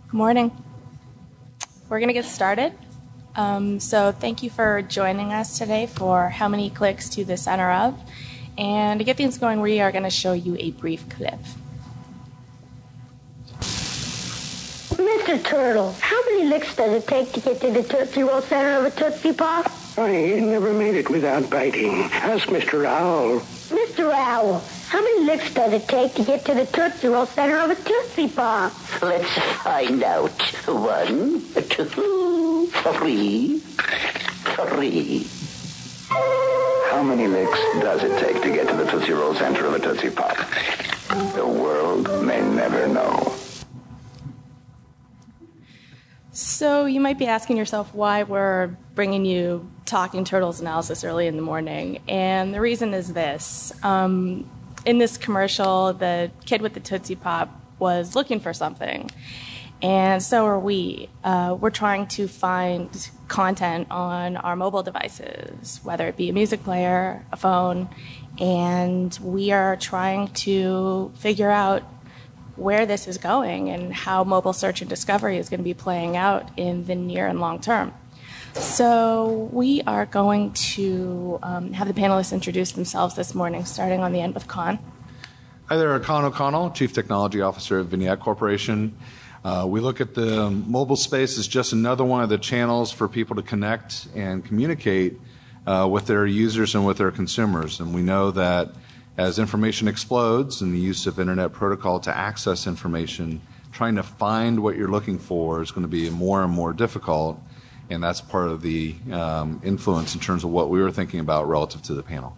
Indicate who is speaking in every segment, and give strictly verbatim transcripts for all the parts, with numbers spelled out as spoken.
Speaker 1: Good morning. We're going to get started. Um, so thank you for joining us today for How Many Clicks to the Center of. And to get things going, we are going to show you a brief clip.
Speaker 2: Mister Turtle, how many licks does it take to get to the Tootsie Roll center of a Tootsie Pop?
Speaker 3: I never made it without biting. Ask Mister Owl.
Speaker 2: Mister Owl, how many licks does it take to get to the Tootsie Roll center of a Tootsie Pop?
Speaker 4: Let's find out. One, two, three, three.
Speaker 5: How many licks does it take to get to the Tootsie Roll center of a Tootsie Pop? The world may never know.
Speaker 1: So you might be asking yourself why we're bringing you Talking Turtles analysis early in the morning. And the reason is this. Um, in this commercial, the kid with the Tootsie Pop was looking for something. And so are we. Uh, we're trying to find content on our mobile devices, whether it be a music player, a phone, and we are trying to figure out where this is going and how mobile search and discovery is going to be playing out in the near and long term. So we are going to um, have the panelists introduce themselves this morning, starting on the end with Con.
Speaker 6: Hi there, Con O'Connell, Chief Technology Officer at Vignette Corporation. Uh, we look at the mobile space as just another one of the channels for people to connect and communicate uh, with their users and with their consumers. And we know that as information explodes and the use of Internet protocol to access information, trying to find what you're looking for is going to be more and more difficult, and that's part of the um, influence in terms of what we were thinking about relative to the panel.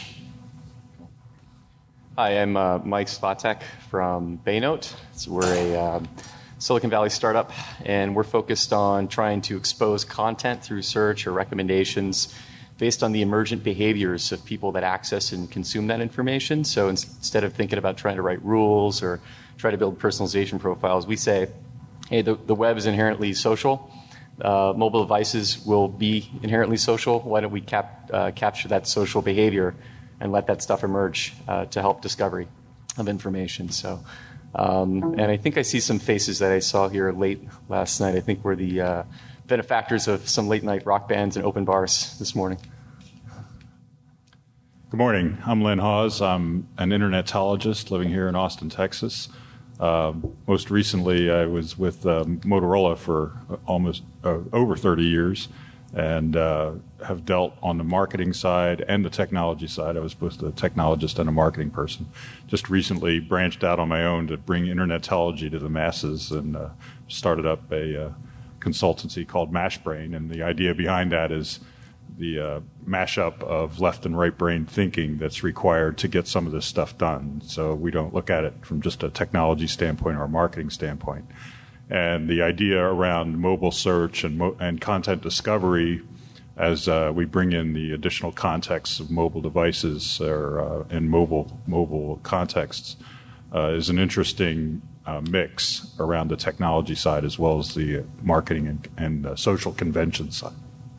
Speaker 7: Hi, I'm uh, Mike Svatek from Baynote. So we're a um, Silicon Valley startup, and we're focused on trying to expose content through search or recommendations based on the emergent behaviors of people that access and consume that information. So instead of thinking about trying to write rules or try to build personalization profiles, we say, hey, the, the web is inherently social. Uh, mobile devices will be inherently social. Why don't we cap, uh, capture that social behavior and let that stuff emerge uh, to help discovery of information? So, um, and I think I see some faces that I saw here late last night. I think we're the uh, benefactors of some late night rock bands and open bars this morning.
Speaker 8: Good morning. I'm Len Hawes. I'm an internetologist living here in Austin, Texas. Uh, most recently, I was with um, Motorola for almost uh, over thirty years and uh, have dealt on the marketing side and the technology side. I was both a technologist and a marketing person. Just recently branched out on my own to bring internetology to the masses and uh, started up a uh, consultancy called MashBrain, and the idea behind that is the uh, mashup of left and right brain thinking that's required to get some of this stuff done. So we don't look at it from just a technology standpoint or a marketing standpoint. And the idea around mobile search and, mo- and content discovery, as uh, we bring in the additional contexts of mobile devices or uh, in mobile mobile contexts, uh, is an interesting uh, mix around the technology side as well as the marketing and, and uh, social convention side.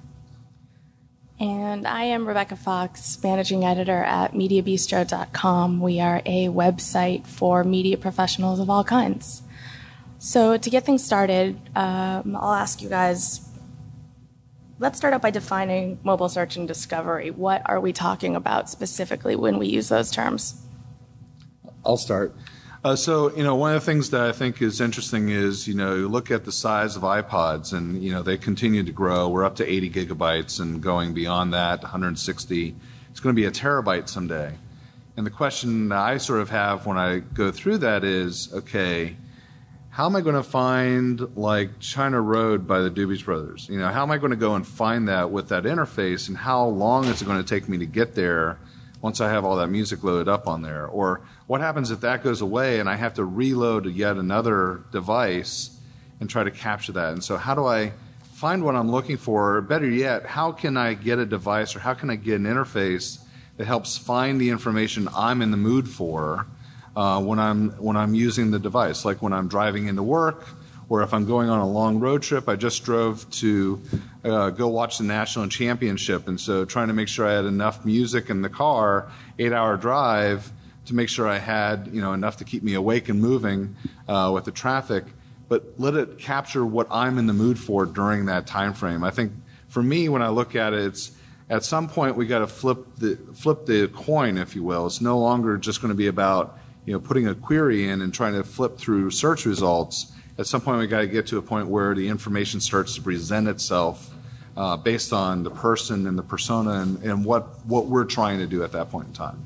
Speaker 1: And I am Rebecca Fox, managing editor at media bistro dot com. We are a website for media professionals of all kinds. So to get things started, um, I'll ask you guys, let's start out by defining mobile search and discovery. What are we talking about specifically when we use those terms?
Speaker 6: I'll start. Uh, so, you know, one of the things that I think is interesting is, you know, you look at the size of iPods and, you know, they continue to grow. We're up to eighty gigabytes and going beyond that, one hundred sixty. It's going to be a terabyte someday. And the question that I sort of have when I go through that is, okay, how am I going to find, like, China Road by the Doobie Brothers? You know, how am I going to go and find that with that interface, and how long is it going to take me to get there once I have all that music loaded up on there? Or what happens if that goes away and I have to reload yet another device and try to capture that? And so how do I find what I'm looking for? Or better yet, how can I get a device or how can I get an interface that helps find the information I'm in the mood for uh, when I'm when I'm using the device, like when I'm driving into work, or if I'm going on a long road trip. I just drove to uh, go watch the national championship, and so trying to make sure I had enough music in the car, eight-hour drive, to make sure I had, you know, enough to keep me awake and moving uh, with the traffic. but let it capture what I'm in the mood for during that time frame. I think for me, when I look at it, it's at some point we got to flip the flip the coin, if you will. It's no longer just going to be about, you know, putting a query in and trying to flip through search results. At some point, we got to get to a point where the information starts to present itself uh, based on the person and the persona and, and what what we're trying to do at that point in time.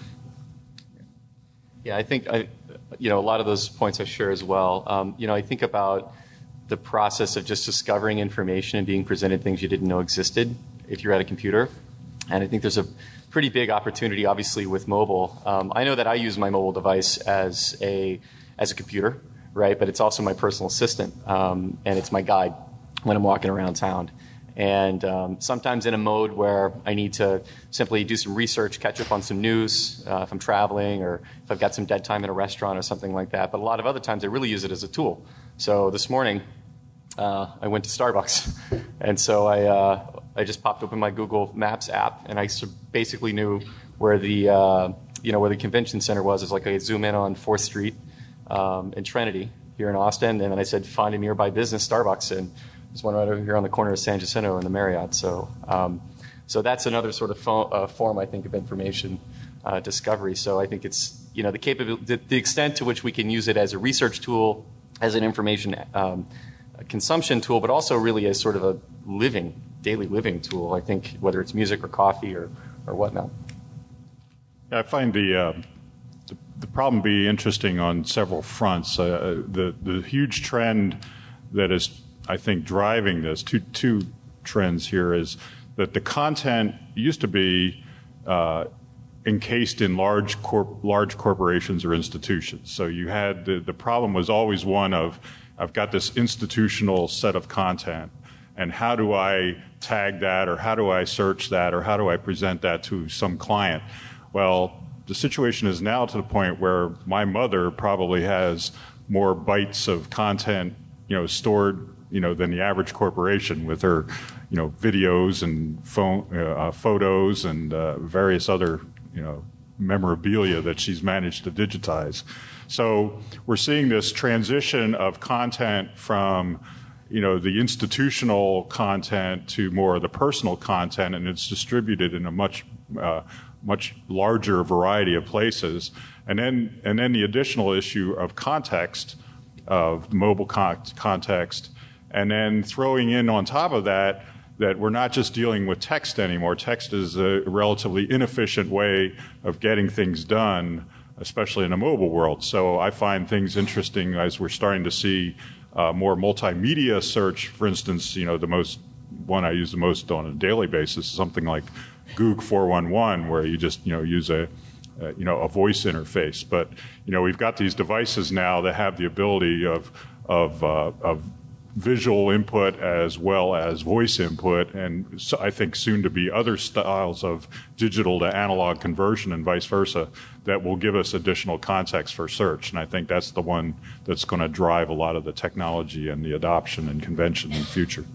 Speaker 7: Yeah, I think I, you know, a lot of those points I share as well. Um, you know, I think about the process of just discovering information and being presented things you didn't know existed if you're at a computer. And I think there's a pretty big opportunity, obviously, with mobile. Um, I know that I use my mobile device as a as a computer, right? But it's also my personal assistant, um, and it's my guide when I'm walking around town. And um, sometimes in a mode where I need to simply do some research, catch up on some news, uh, if I'm traveling or if I've got some dead time in a restaurant or something like that. But a lot of other times I really use it as a tool. So this morning uh, I went to Starbucks, and so I uh, I just popped open my Google Maps app, and I basically knew where the uh, you know where the convention center was. It's like I zoom in on fourth Street um, in Trinity here in Austin, and then I said find a nearby business Starbucks, and there's one right over here on the corner of San Jacinto and the Marriott. So, um, so that's another sort of fo- uh, form, I think, of information uh, discovery. So I think it's, you know, the capability, the, the extent to which we can use it as a research tool, as an information um, a consumption tool, but also really as sort of a living, daily living tool. I think whether it's music or coffee or or whatnot.
Speaker 8: I find the uh, the, the problem be interesting on several fronts. Uh, the the huge trend that is, I think, driving this, two two trends here, is that the content used to be uh, encased in large corp- large corporations or institutions. So you had the, the problem was always one of, I've got this institutional set of content, and how do I tag that, or how do I search that, or how do I present that to some client? Well, the situation is now to the point where my mother probably has more bytes of content, you know, stored, you know, than the average corporation, with her, you know, videos and phone, uh, photos and uh, various other, you know, memorabilia that she's managed to digitize. So we're seeing this transition of content from, you know, the institutional content to more of the personal content, and it's distributed in a much, uh, much larger variety of places. And then, and then the additional issue of context, of mobile con- context. And then throwing in on top of that, that we're not just dealing with text anymore. Text is a relatively inefficient way of getting things done, especially in a mobile world. So I find things interesting as we're starting to see uh, more multimedia search. For instance, you know, the most one I use the most on a daily basis is something like Goog four one one, where you just, you know, use a Uh, you know, a voice interface. But, you know, we've got these devices now that have the ability of of uh, of visual input as well as voice input, and so I think soon to be other styles of digital to analog conversion and vice versa that will give us additional context for search. And I think that's the one that's going to drive a lot of the technology and the adoption and convention in the future.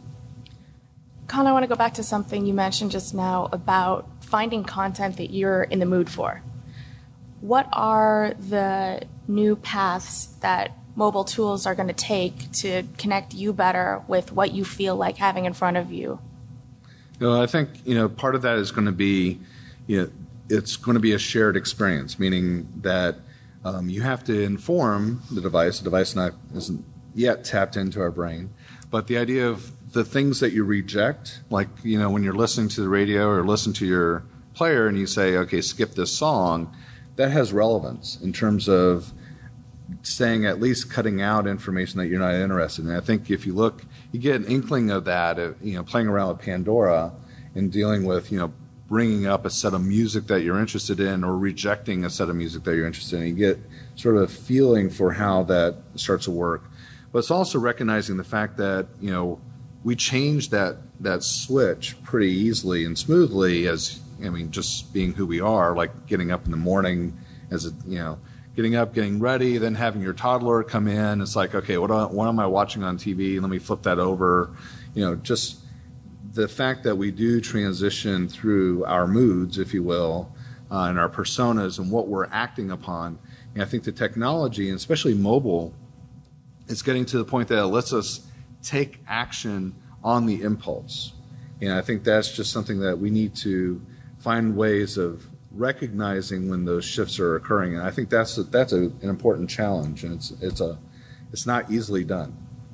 Speaker 1: Con, I want to go back to something you mentioned just now about finding content that you're in the mood for. What are the new paths that mobile tools are going to take to connect you better with what you feel like having in front of you?
Speaker 6: You know, I think, you know, part of that is going to be, you know, it's going to be a shared experience, meaning that um, you have to inform the device. The device not isn't yet tapped into our brain, but the idea of the things that you reject, like, you know, when you're listening to the radio or listen to your player and you say, okay, skip this song, that has relevance in terms of saying, at least cutting out information that you're not interested in. And I think if you look, you get an inkling of that, uh, you know, playing around with Pandora and dealing with, you know, bringing up a set of music that you're interested in or rejecting a set of music that you're interested in. You get sort of a feeling for how that starts to work. But it's also recognizing the fact that, you know, we change that, that switch pretty easily and smoothly as, I mean, just being who we are, like getting up in the morning as a, you know, getting up, getting ready, then having your toddler come in. It's like, okay, what, what am I watching on T V? Let me flip that over. You know, just the fact that we do transition through our moods, if you will, uh, and our personas and what we're acting upon. And I think the technology, and especially mobile, it's getting to the point that it lets us take action on the impulse. And I think that's just something that we need to find ways of recognizing when those shifts are occurring. And I think that's a, that's a, an important challenge, and it's it's a it's not easily done.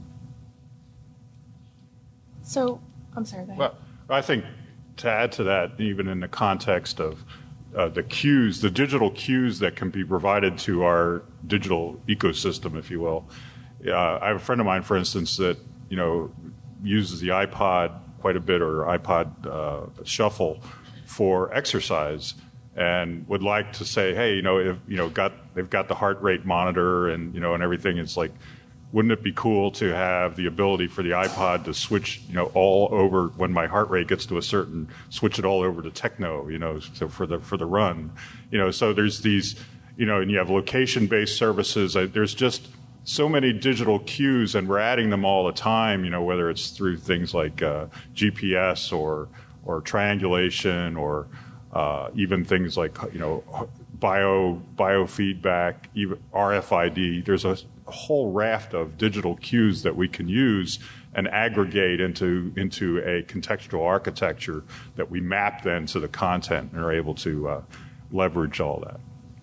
Speaker 1: So, I'm sorry, go ahead.
Speaker 8: Well, I think to add to that, even in the context of uh, the cues, the digital cues that can be provided to our digital ecosystem, if you will. Uh, I have a friend of mine, for instance, that you know uses the iPod quite a bit, or iPod uh, Shuffle for exercise, and would like to say, hey, you know, if you know, got they've got the heart rate monitor and you know and everything. It's like, wouldn't it be cool to have the ability for the iPod to switch, you know, all over when my heart rate gets to a certain, switch it all over to techno, you know, so for the for the run, you know. So there's these, you know, and you have location-based services. Uh, there's just so many digital cues, and we're adding them all the time, you know, whether it's through things like uh, G P S or or triangulation, or uh, even things like, you know, bio biofeedback, even R F I D. There's a whole raft of digital cues that we can use and aggregate into into a contextual architecture that we map then to the content and are able to uh, leverage all that.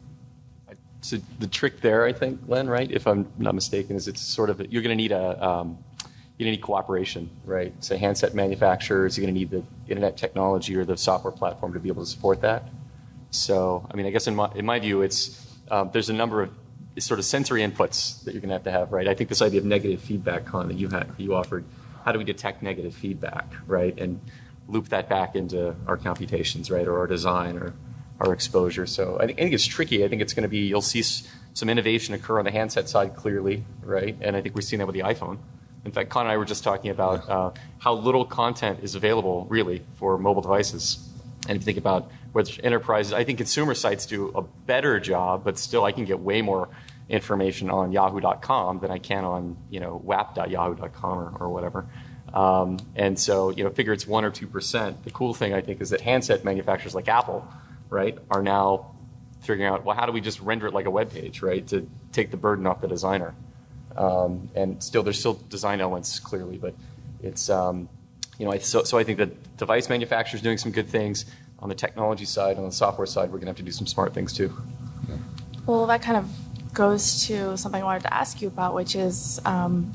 Speaker 7: So the trick there, I think, Len, right, if I'm not mistaken, is it's sort of, you're going to need a, um, you're going to need cooperation, right? So handset manufacturers, you're going to need the internet technology or the software platform to be able to support that. So, I mean, I guess in my, in my view, it's, um, there's a number of sort of sensory inputs that you're going to have to have, right? I think this idea of negative feedback, Con, that you had, you offered, how do we detect negative feedback, right? And loop that back into our computations, right? Or our design, or our exposure. So I think, I think it's tricky. I think it's going to be, you'll see s- some innovation occur on the handset side clearly, right? And I think we've seen that with the iPhone. In fact, Con and I were just talking about uh, how little content is available really for mobile devices. And if you think about whether enterprises, I think consumer sites do a better job, but still I can get way more information on yahoo dot com than I can on, you know, wap dot yahoo dot com or, or whatever. Um, and so, you know, figure it's one or two percent. The cool thing, I think, is that handset manufacturers like Apple, right, are now figuring out, well, how do we just render it like a web page, right, to take the burden off the designer. Um, and still, there's still design elements, clearly, but it's, um, you know, I, so, so I think that device manufacturers doing some good things. On the technology side, on the software side, we're going to have to do some smart things, too.
Speaker 1: Well, that kind of goes to something I wanted to ask you about, which is um,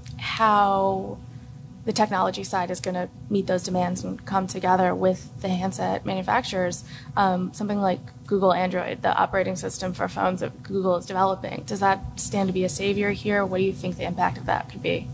Speaker 1: how the technology side is going to meet those demands and come together with the handset manufacturers. Um, something like Google Android, the operating system for phones that Google is developing, does that stand to be a savior here? What do you think the impact of that could be?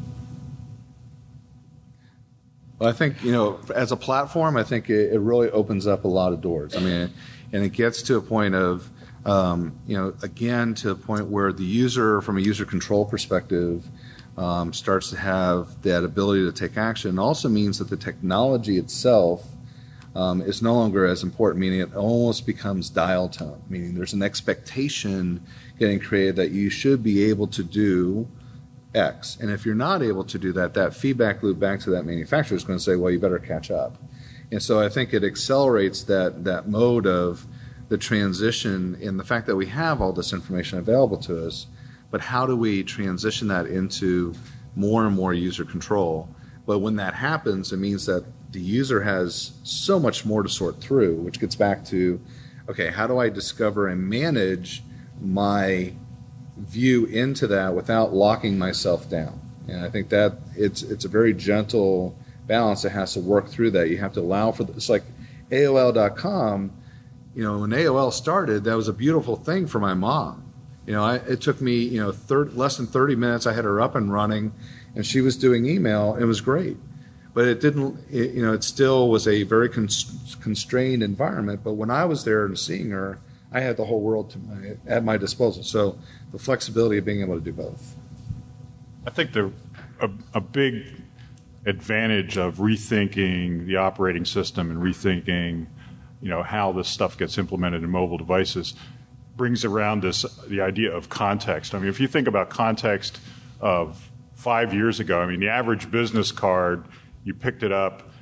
Speaker 6: Well, I think, you know, as a platform, I think it, it really opens up a lot of doors. I mean, and it gets to a point of, um, you know, again, to a point where the user, from a user control perspective, Um, starts to have that ability to take action. It also means that the technology itself um, is no longer as important, meaning it almost becomes dial tone, meaning there's an expectation getting created that you should be able to do X. And if you're not able to do that, that feedback loop back to that manufacturer is going to say, well, you better catch up. And so I think it accelerates that, that mode of the transition in the fact that we have all this information available to us. But how do we transition that into more and more user control? But when that happens, it means that the user has so much more to sort through, which gets back to, okay, how do I discover and manage my view into that without locking myself down? And I think that it's it's a very gentle balance that has to work through that. You have to allow for, the, it's like A O L dot com, you know, when A O L started, that was a beautiful thing for my mom. You know, I, it took me, you know, thir- less than thirty minutes. I had her up and running, and she was doing email. It was great. But it didn't, it, you know, it still was a very cons- constrained environment. But when I was there and seeing her, I had the whole world to my, at my disposal. So the flexibility of being able to do both.
Speaker 8: I think the a, a big advantage of rethinking the operating system and rethinking, you know, how this stuff gets implemented in mobile devices brings around this the idea of context. I mean, if you think about context of five years ago, I mean, the average business card, you picked it up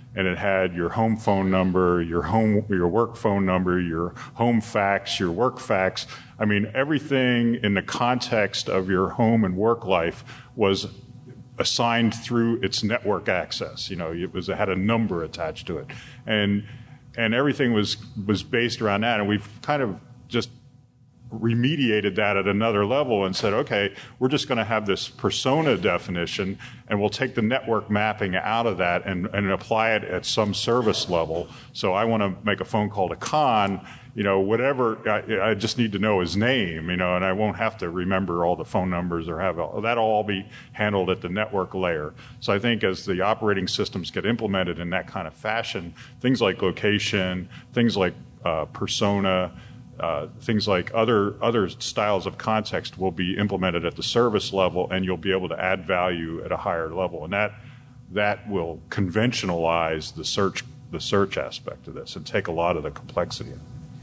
Speaker 8: and it had your home phone number, your home, your work phone number, your home fax, your work fax. I mean, everything in the context of your home and work life was assigned through its network access. You know, it was it had a number attached to it, and and everything was was based around that. And we've kind of just remediated that at another level and said, okay, we're just going to have this persona definition, and we'll take the network mapping out of that and, and apply it at some service level. So I want to make a phone call to Khan, you know, whatever, I, I just need to know his name, you know, and I won't have to remember all the phone numbers or have all, that'll all be handled at the network layer. So I think as the operating systems get implemented in that kind of fashion, things like location, things like uh, persona, Uh, things like other other styles of context will be implemented at the service level, and you'll be able to add value at a higher level, and that that will conventionalize the search the search aspect of this and take a lot of the complexity.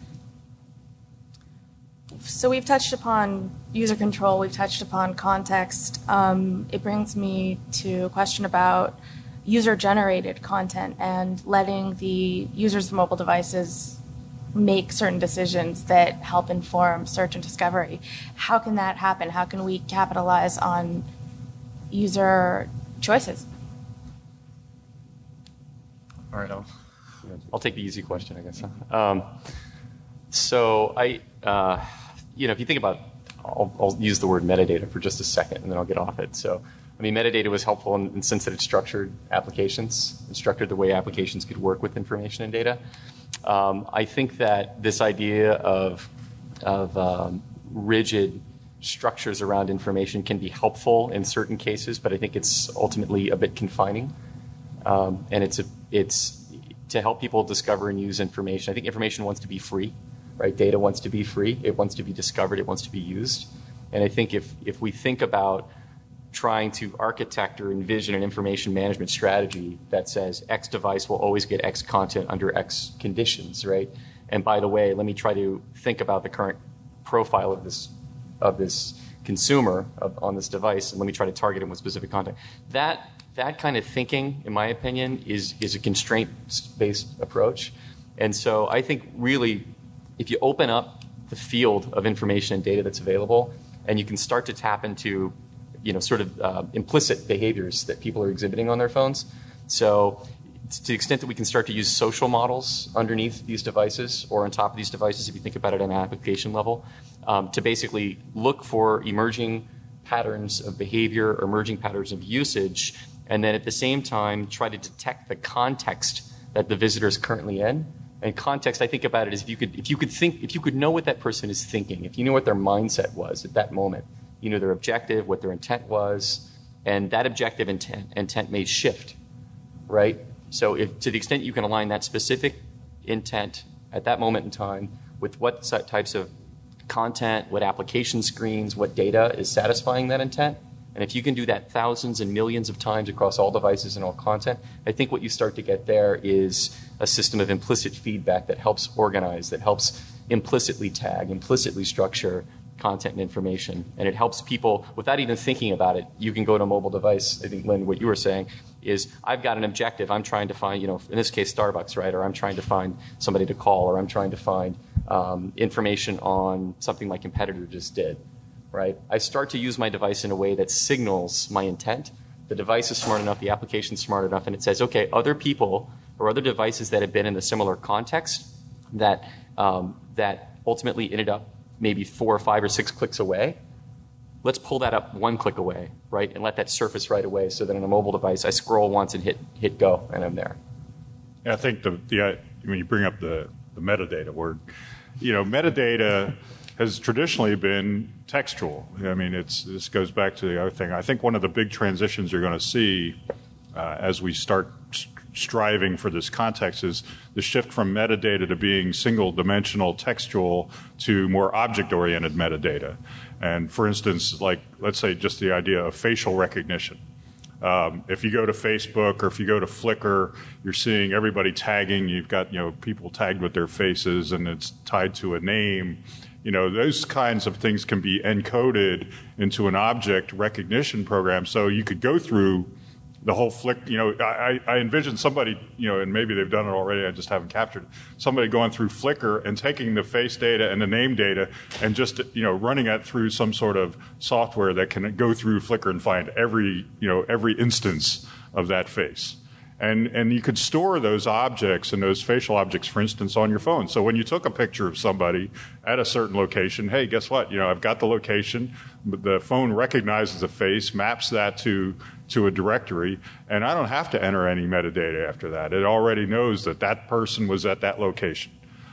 Speaker 1: So we've touched upon user control, we've touched upon context. Um, it brings me to a question about user-generated content and letting the users of mobile devices make certain decisions that help inform search and discovery. How can that happen? How can we capitalize on user choices?
Speaker 7: All right, I'll, I'll take the easy question, I guess. Um, so I, uh, you know, if you think about, I'll, I'll use the word metadata for just a second, and then I'll get off it. So, I mean, metadata was helpful in, in the sense that it structured applications, it structured the way applications could work with information and data. Um, I think that this idea of, of um, rigid structures around information can be helpful in certain cases, but I think it's ultimately a bit confining. Um, and it's a, it's to help people discover and use information. I think information wants to be free, right? Data wants to be free. It wants to be discovered. It wants to be used. And I think if, if we think about trying to architect or envision an information management strategy that says X device will always get X content under X conditions, right? And by the way, let me try to think about the current profile of this of this consumer of, on this device, and let me try to target him with specific content. That that kind of thinking, in my opinion, is is a constraint-based approach. And so I think really, if you open up the field of information and data that's available, and you can start to tap into you know, sort of uh, implicit behaviors that people are exhibiting on their phones. So to the extent that we can start to use social models underneath these devices or on top of these devices, if you think about it at an application level, um, to basically look for emerging patterns of behavior or emerging patterns of usage, and then at the same time try to detect the context that the visitor is currently in. And context, I think about it as if you could, if you could think, if you could know what that person is thinking, if you knew what their mindset was at that moment, you know their objective, what their intent was, and that objective intent, intent may shift, right? So if to the extent you can align that specific intent at that moment in time with what types of content, what application screens, what data is satisfying that intent, and if you can do that thousands and millions of times across all devices and all content, I think what you start to get there is a system of implicit feedback that helps organize, that helps implicitly tag, implicitly structure content and information, and it helps people without even thinking about it. You can go to a mobile device. I think, Lynn, what you were saying is I've got an objective. I'm trying to find, you know, in this case, Starbucks, right? Or I'm trying to find somebody to call, or I'm trying to find um, information on something my competitor just did, right? I start to use my device in a way that signals my intent. The device is smart enough, the application is smart enough, and it says, okay, other people or other devices that have been in a similar context that um, that ultimately ended up maybe four or five or six clicks away, let's pull that up one click away, right, and let that surface right away so that on a mobile device I scroll once and hit hit go, and I'm there.
Speaker 8: Yeah, I think the, the when you bring up the, the metadata word, you know, metadata has traditionally been textual. I mean, it's this goes back to the other thing. I think one of the big transitions you're going to see uh, as we start striving for this context is the shift from metadata to being single-dimensional textual to more object-oriented metadata. And for instance, like, let's say just the idea of facial recognition. Um, if you go to Facebook or if you go to Flickr, you're seeing everybody tagging. You've got, you know, people tagged with their faces, and it's tied to a name. You know, those kinds of things can be encoded into an object recognition program. So you could go through the whole flick, you know, I, I envision somebody, you know, and maybe they've done it already, I just haven't captured it, somebody going through Flickr and taking the face data and the name data and just, you know, running it through some sort of software that can go through Flickr and find every, you know, every instance of that face. And, and you could store those objects and those facial objects, for instance, on your phone. So when you took a picture of somebody at a certain location, hey, guess what? You know, I've got the location. The phone recognizes the face, maps that to, to a directory, and I don't have to enter any metadata after that. It already knows that that person was at that location.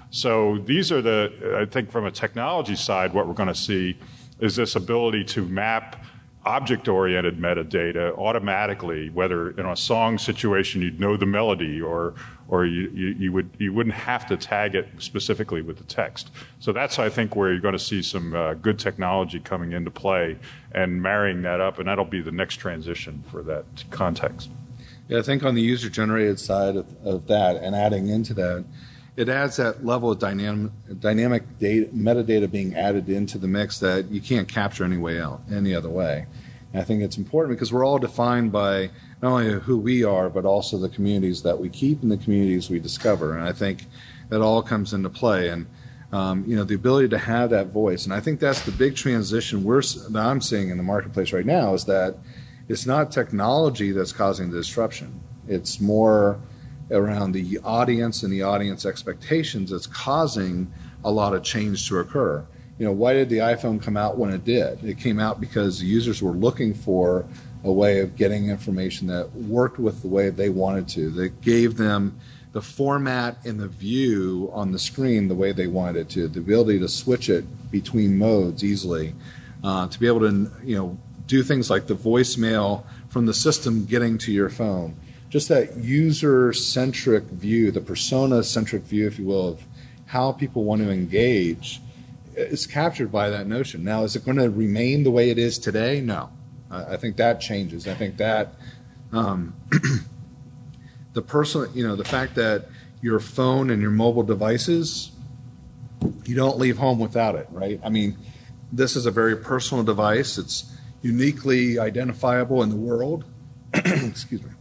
Speaker 8: So these are the, I think from a technology side, what we're going to see is this ability to map object-oriented metadata automatically, whether in a song situation you'd know the melody, or or you, you, you would you wouldn't have to tag it specifically with the text. So that's, I think, where you're going to see some uh, good technology coming into play and marrying that up, and that'll be the next transition for that context.
Speaker 6: Yeah, I think on the user-generated side of, of that, and adding into that, it adds that level of dynamic, dynamic data, metadata being added into the mix that you can't capture any way out, any other way. And I think it's important because we're all defined by not only who we are, but also the communities that we keep and the communities we discover. And I think that all comes into play. And um, you know, the ability to have that voice. And I think that's the big transition we're, that I'm seeing in the marketplace right now, is that it's not technology that's causing the disruption. It's more around the audience and the audience expectations that's causing a lot of change to occur. You know, why did the iPhone come out when it did? It came out because the users were looking for a way of getting information that worked with the way they wanted to, that gave them the format and the view on the screen the way they wanted it to, the ability to switch it between modes easily, uh, to be able to, you know, do things like the voicemail from the system getting to your phone. Just that user-centric view, the persona-centric view, if you will, of how people want to engage is captured by that notion. Now, is it going to remain the way it is today? No. I think that changes. I think that um, the personal, you know, the fact that your phone and your mobile devices, you don't leave home without it, right? I mean, this is a very personal device. It's uniquely identifiable in the world. Excuse me.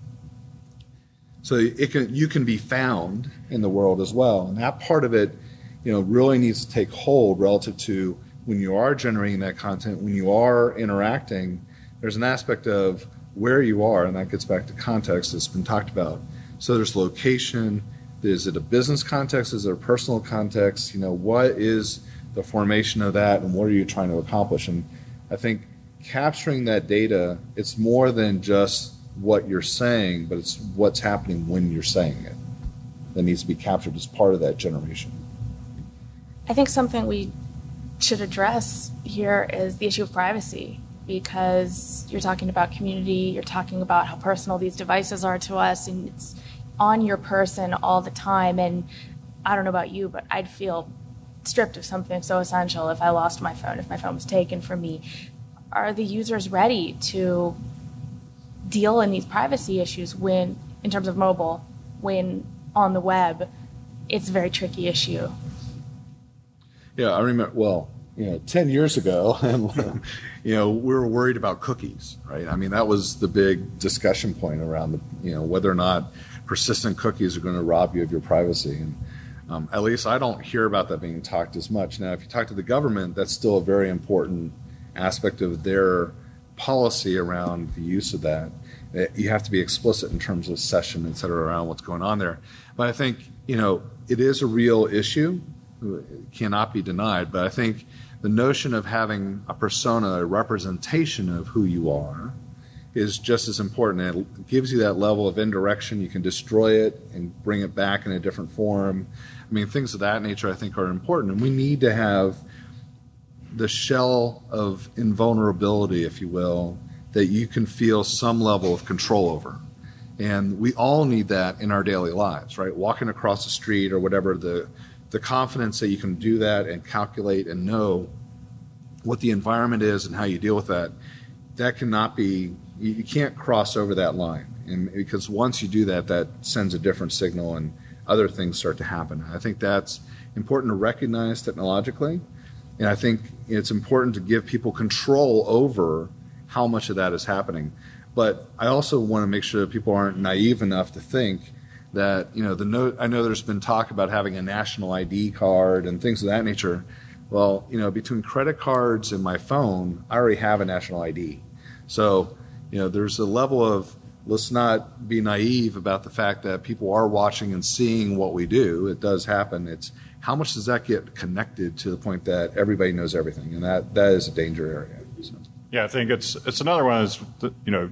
Speaker 6: So it can, you can be found in the world as well. And that part of it, you know, really needs to take hold relative to when you are generating that content, when you are interacting, there's an aspect of where you are, and that gets back to context that's been talked about. So there's location. Is it a business context? Is it a personal context? You know, what is the formation of that, and what are you trying to accomplish? And I think capturing that data, it's more than just what you're saying, but it's what's happening when you're saying it that needs to be captured as part of that generation.
Speaker 1: I think something we should address here is the issue of privacy, because you're talking about community, you're talking about how personal these devices are to us, and it's on your person all the time. And I don't know about you, but I'd feel stripped of something so essential if I lost my phone, if my phone was taken from me. Are the users ready to deal in these privacy issues when, in terms of mobile, when on the web, it's a very tricky issue?
Speaker 6: Yeah, I remember, well, you know, ten years ago, and, you know, we were worried about cookies, right? I mean, that was the big discussion point around, the, you know, whether or not persistent cookies are going to rob you of your privacy. And um, at least I don't hear about that being talked as much. Now, if you talk to the government, that's still a very important aspect of their policy around the use of that. You have to be explicit in terms of session, et cetera, around what's going on there. But I think, you know, it is a real issue. It cannot be denied. But I think the notion of having a persona, a representation of who you are, is just as important. It gives you that level of indirection. You can destroy it and bring it back in a different form. I mean, things of that nature I think are important. And we need to have the shell of invulnerability, if you will, that you can feel some level of control over. And we all need that in our daily lives, right? Walking across the street or whatever, the the confidence that you can do that and calculate and know what the environment is and how you deal with that, that cannot be, you, you can't cross over that line. And because once you do that, that sends a different signal and other things start to happen. I think that's important to recognize technologically. And I think it's important to give people control over how much of that is happening. But I also want to make sure that people aren't naive enough to think that, you know, the note, I know there's been talk about having a national I D card and things of that nature. Well, you know, between credit cards and my phone, I already have a national I D. So, you know, there's a level of, let's not be naive about the fact that people are watching and seeing what we do. It does happen. It's how much does that get connected to the point that everybody knows everything? And that, that is a danger area. So.
Speaker 8: Yeah, I think it's it's another one is, you know,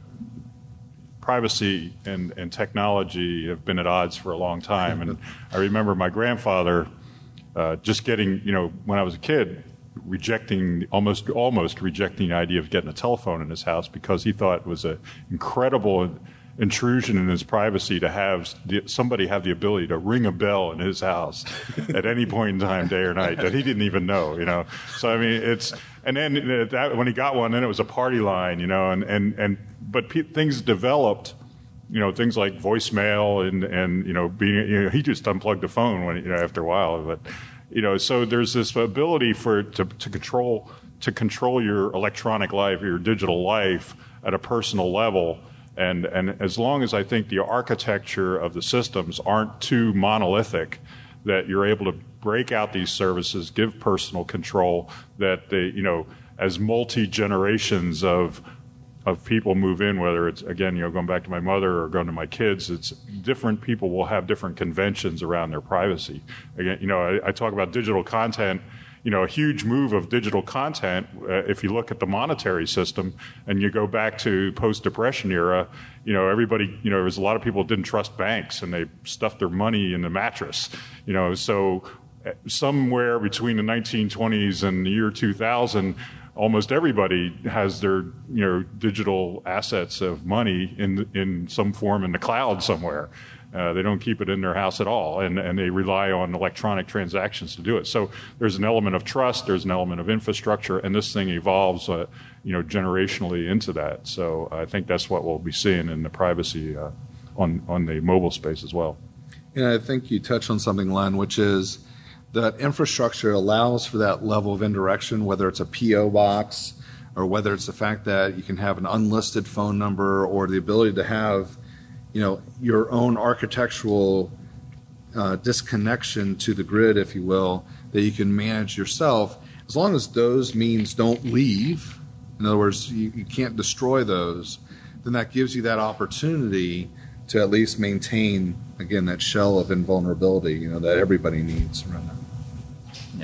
Speaker 8: privacy and, and technology have been at odds for a long time. And I remember my grandfather uh, just getting, you know, when I was a kid, rejecting, almost almost rejecting the idea of getting a telephone in his house because he thought it was an incredible intrusion in his privacy to have the, somebody have the ability to ring a bell in his house at any point in time, day or night, that he didn't even know, you know. So, I mean, it's, and then that, when he got one, then it was a party line, you know, and, and, and but pe- things developed, you know, things like voicemail and, and, you know, being, you know, he just unplugged the phone when, you know, after a while, but, you know, so there's this ability for, to, to control, to control your electronic life, your digital life at a personal level. And, and as long as I think the architecture of the systems aren't too monolithic, that you're able to break out these services, give personal control, that they, you know, as multi-generations of of people move in, whether it's, again, you know, going back to my mother or going to my kids, it's different people will have different conventions around their privacy. Again, you know, I, I talk about digital content. You know, a huge move of digital content, uh, if you look at the monetary system and you go back to post-Depression era, you know, everybody, you know, there was a lot of people that didn't trust banks and they stuffed their money in the mattress, you know, so somewhere between the nineteen twenties and the year two thousand, almost everybody has their, you know, digital assets of money in in some form in the cloud somewhere. Uh, they don't keep it in their house at all, and, and they rely on electronic transactions to do it. So there's an element of trust, there's an element of infrastructure, and this thing evolves, uh, you know, generationally into that. So I think that's what we'll be seeing in the privacy uh, on on the mobile space as well.
Speaker 6: And I think you touched on something, Len, which is that infrastructure allows for that level of indirection, whether it's a P O box or whether it's the fact that you can have an unlisted phone number or the ability to have, you know, your own architectural uh, disconnection to the grid, if you will, that you can manage yourself. As long as those means don't leave, in other words, you, you can't destroy those, then that gives you that opportunity to at least maintain, again, that shell of invulnerability, you know, that everybody needs around that.
Speaker 7: Yeah.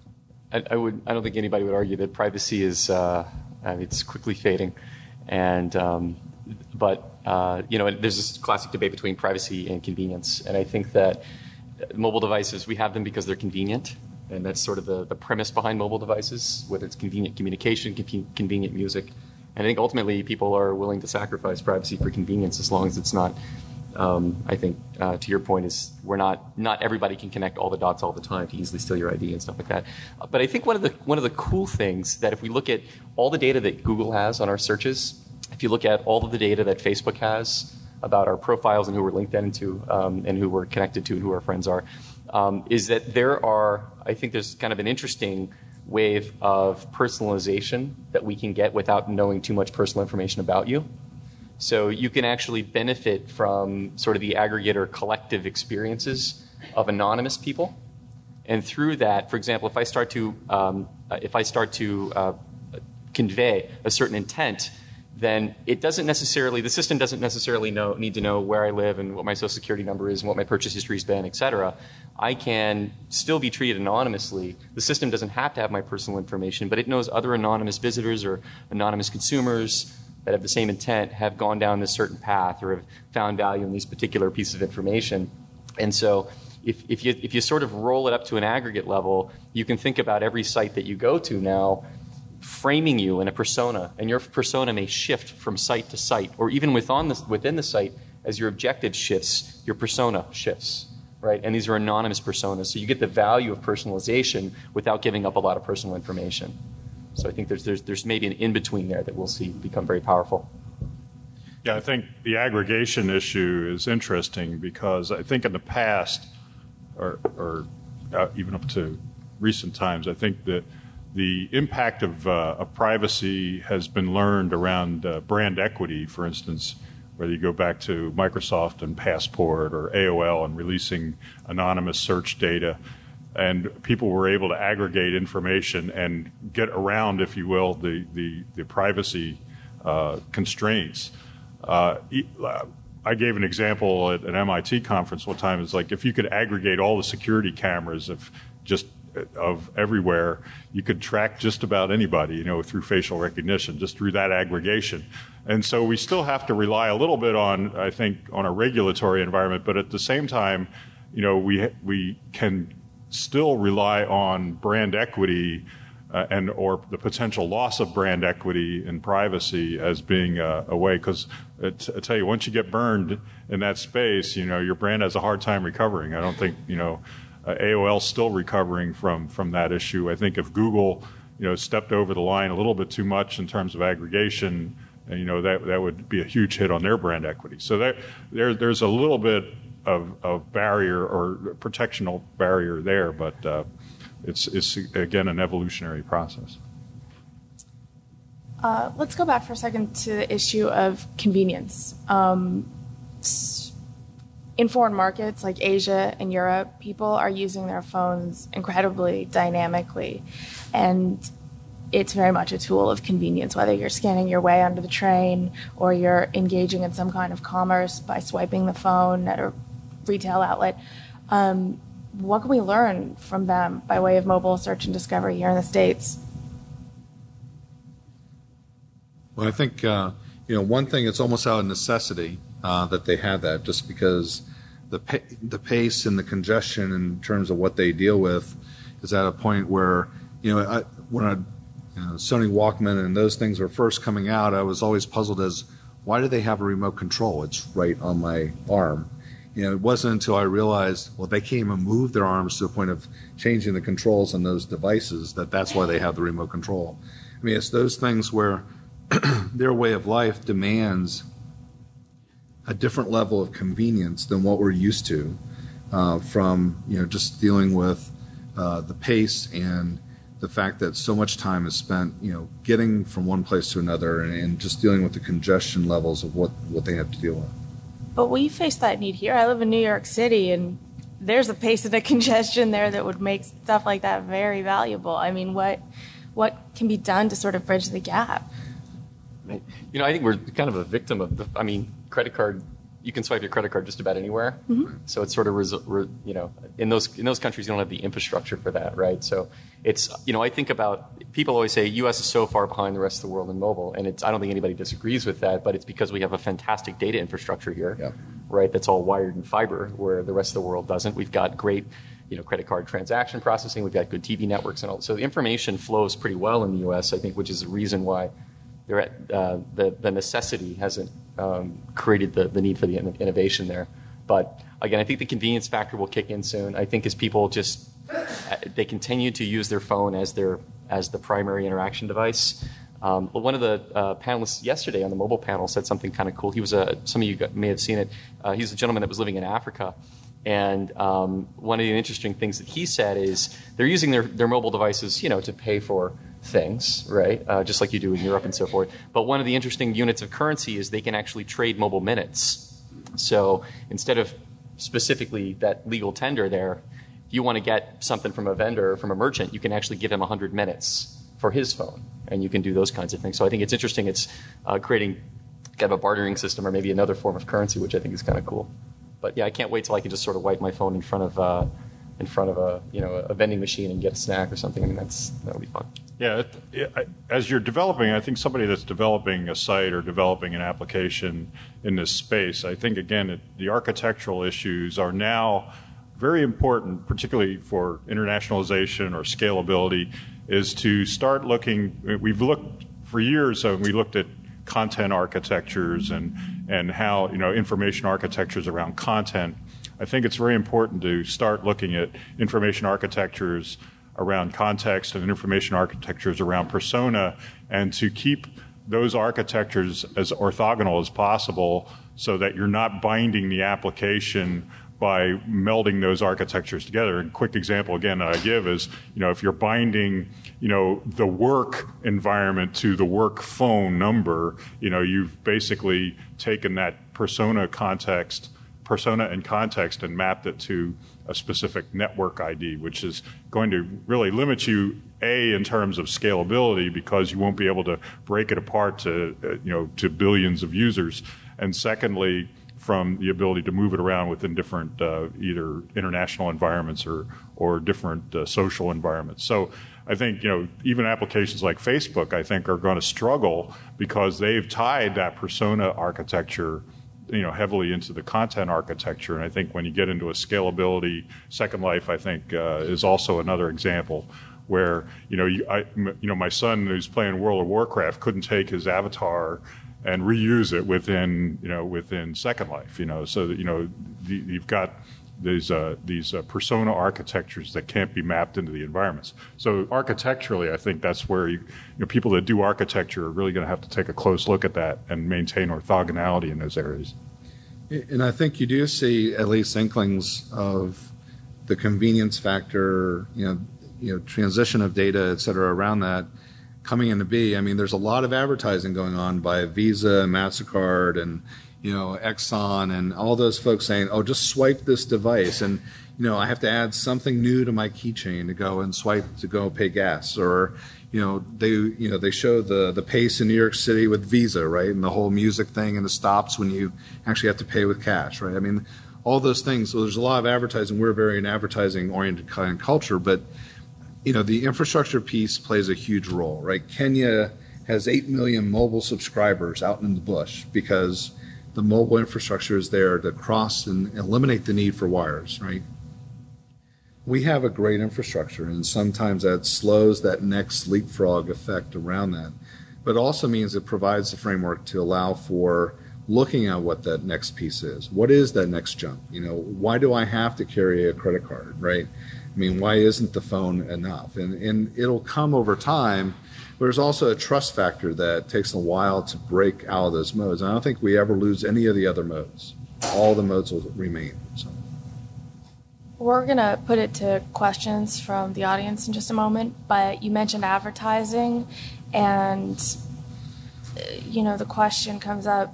Speaker 7: I, I would. I don't think anybody would argue that privacy is. Uh, I mean, it's quickly fading, and um, but uh, you know, there's this classic debate between privacy and convenience, and I think that mobile devices, we have them because they're convenient, and that's sort of the, the premise behind mobile devices, whether it's convenient communication, con- convenient music. And I think ultimately people are willing to sacrifice privacy for convenience as long as it's not. Um, I think, uh, to your point, is we're not not everybody can connect all the dots all the time to easily steal your I D and stuff like that. Uh, but I think one of the one of the cool things that if we look at all the data that Google has on our searches, if you look at all of the data that Facebook has about our profiles and who we're linked into um, and who we're connected to and who our friends are, um, is that there are, I think there's kind of an interesting wave of personalization that we can get without knowing too much personal information about you. So you can actually benefit from sort of the aggregate or collective experiences of anonymous people. And through that, for example, if I start to um, if I start to uh, convey a certain intent, then it doesn't necessarily, the system doesn't necessarily know, need to know where I live and what my social security number is and what my purchase history has been, et cetera. I can still be treated anonymously. The system doesn't have to have my personal information, but it knows other anonymous visitors or anonymous consumers that have the same intent have gone down this certain path or have found value in these particular pieces of information. And so if, if you if you sort of roll it up to an aggregate level, you can think about every site that you go to now framing you in a persona, and your persona may shift from site to site, or even within the, within the site, as your objective shifts, your persona shifts, right? And these are anonymous personas, so you get the value of personalization without giving up a lot of personal information. So I think there's there's there's maybe an in-between there that we'll see become very powerful.
Speaker 8: Yeah, I think the aggregation issue is interesting because I think in the past, or, or uh, even up to recent times, I think that the impact of, uh, of privacy has been learned around uh, brand equity, for instance, whether you go back to Microsoft and Passport or A O L and releasing anonymous search data. And people were able to aggregate information and get around, if you will, the, the, the privacy uh, constraints. Uh, I gave an example at an M I T conference one time. It's like if you could aggregate all the security cameras of just of everywhere, you could track just about anybody, you know, through facial recognition, just through that aggregation. And so we still have to rely a little bit on, I think, on a regulatory environment, but at the same time, you know, we we can still rely on brand equity uh, and or the potential loss of brand equity and privacy as being a, a way, because I tell you, once you get burned in that space, you know, your brand has a hard time recovering. I don't think, you know, uh, A O L's still recovering from from that issue. I think if Google, you know, stepped over the line a little bit too much in terms of aggregation, you know, that that would be a huge hit on their brand equity. So there, there there's a little bit of, of barrier or protectional barrier there, but uh, it's, it's, again, an evolutionary process.
Speaker 1: Uh, let's go back for a second to the issue of convenience. Um, in foreign markets like Asia and Europe, people are using their phones incredibly dynamically, and it's very much a tool of convenience, whether you're scanning your way onto the train or you're engaging in some kind of commerce by swiping the phone at a retail outlet. Um, what can we learn from them by way of mobile search and discovery here in the States?
Speaker 6: Well, I think, uh, you know, one thing, it's almost out of necessity uh, that they have that, just because the pa- the pace and the congestion in terms of what they deal with is at a point where, you know, I, when I, you know, Sony Walkman and those things were first coming out, I was always puzzled as, why do they have a remote control? It's right on my arm. You know, it wasn't until I realized, well, they can't even move their arms to the point of changing the controls on those devices, that that's why they have the remote control. I mean, it's those things where their way of life demands a different level of convenience than what we're used to uh, from, you know, just dealing with uh, the pace and the fact that so much time is spent, you know, getting from one place to another and, and just dealing with the congestion levels of what, what they have to deal with.
Speaker 1: But we face that need here. I live in New York City, and there's a pace and a congestion there that would make stuff like that very valuable. I mean, what what can be done to sort of bridge the gap?
Speaker 7: You know, I think we're kind of a victim of the, I mean, credit card, you can swipe your credit card just about anywhere. Mm-hmm. So it's sort of, res, re, you know, in those in those countries, you don't have the infrastructure for that, right? So it's, you know, I think about, people always say U S is so far behind the rest of the world in mobile, and it's, I don't think anybody disagrees with that, but it's because we have a fantastic data infrastructure here, yeah. right? That's all wired in fiber, where the rest of the world doesn't. We've got great, you know, credit card transaction processing. We've got good T V networks and all. So the information flows pretty well in the U S, I think, which is the reason why they're at, uh, the, the necessity hasn't um, created the, the need for the in- innovation there. But again, I think the convenience factor will kick in soon. I think as people just, they continue to use their phone as their as the primary interaction device. Um, one of the uh, panelists yesterday on the mobile panel said something kind of cool. He was a, some of you may have seen it. Uh, he's a gentleman that was living in Africa. And um, one of the interesting things that he said is they're using their, their mobile devices, you know, to pay for things, right? Uh, just like you do in Europe and so forth. But one of the interesting units of currency is they can actually trade mobile minutes. So instead of specifically that legal tender there, if you want to get something from a vendor or from a merchant, you can actually give him one hundred minutes for his phone, and you can do those kinds of things. So I think it's interesting. It's uh, creating kind of a bartering system or maybe another form of currency, which I think is kind of cool. But yeah, I can't wait till I can just sort of wipe my phone in front of uh, in front of a you know a vending machine and get a snack or something. I mean, that's that'll be fun.
Speaker 8: Yeah, it, it, as you're developing, I think somebody that's developing a site or developing an application in this space, I think again it, the architectural issues are now very important, particularly for internationalization or scalability, is to start looking. We've looked for years, so we looked at content architectures and and how, you know, information architectures around content. I think it's very important to start looking at information architectures around context and information architectures around persona, and to keep those architectures as orthogonal as possible so that you're not binding the application by melding those architectures together. And a quick example, again, that I give is, you know, if you're binding, you know, the work environment to the work phone number, you know, you've basically taken that persona context, persona and context and mapped it to a specific network I D, which is going to really limit you, A, in terms of scalability, because you won't be able to break it apart to, uh, you know, to billions of users. And secondly, from the ability to move it around within different uh, either international environments or or different uh, social environments. So I think, you know, even applications like Facebook, I think, are going to struggle because they've tied that persona architecture, you know, heavily into the content architecture. And I think when you get into a scalability, Second Life, I think, uh, is also another example where, you know, you, I, you know, my son who's playing World of Warcraft couldn't take his avatar and reuse it within, you know, within Second Life, you know, so that, you know, you've got these uh, these uh, persona architectures that can't be mapped into the environments. So architecturally, I think that's where you, you know, people that do architecture are really going to have to take a close look at that and maintain orthogonality in those areas.
Speaker 6: And I think you do see at least inklings of the convenience factor, you know, you know, transition of data, et cetera, around that coming into be. I mean, there's a lot of advertising going on by Visa, MasterCard, and, you know, Exxon, and all those folks saying, oh, just swipe this device. And, you know, I have to add something new to my keychain to go and swipe to go pay gas. Or, you know, they, you know, they show the, the pace in New York City with Visa, right? And the whole music thing and the stops when you actually have to pay with cash, right? I mean, all those things. So there's a lot of advertising. We're very an advertising-oriented kind of culture, but you know, the infrastructure piece plays a huge role, right? Kenya has eight million mobile subscribers out in the bush because the mobile infrastructure is there to cross and eliminate the need for wires, right? We have a great infrastructure, and sometimes that slows that next leapfrog effect around that. But it also means it provides the framework to allow for looking at what that next piece is. What is that next jump? You know, why do I have to carry a credit card, right? I mean, why isn't the phone enough? And, and it'll come over time. There's also a trust factor that takes a while to break out of those modes. And I don't think we ever lose any of the other modes. All the modes will remain. So.
Speaker 1: We're going to put it to questions from the audience in just a moment, but you mentioned advertising, and, you know, the question comes up,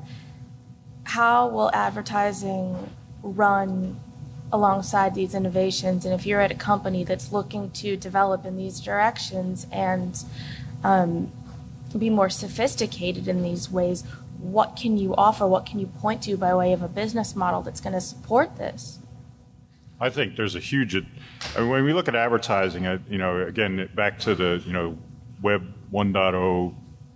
Speaker 1: how will advertising run alongside these innovations? And if you're at a company that's looking to develop in these directions and um, be more sophisticated in these ways, what can you offer? What can you point to by way of a business model that's going to support this?
Speaker 8: I think there's a huge, I mean, when we look at advertising, you know, again, back to the, you know, Web one point oh,